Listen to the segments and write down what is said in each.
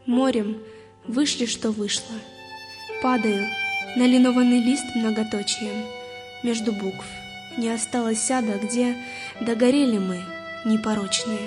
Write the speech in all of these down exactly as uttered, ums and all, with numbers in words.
Морем вышли, что вышло. Падаю на линованный лист многоточием. Между букв не осталось сада, где догорели мы, непорочные.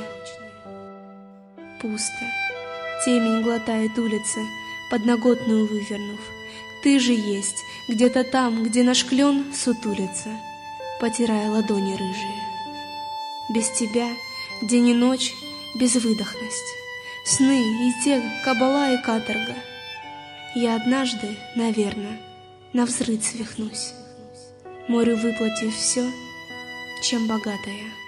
Пусто. Темень глотает улицы, подноготную вывернув. Ты же есть где-то там, где наш клен сутулится, потирая ладони рыжие. Без тебя день и ночь безвыдохность, сны и те кабала и каторга. Я однажды, наверно, навзрыд свихнусь, морю выплатив все, чем богата я.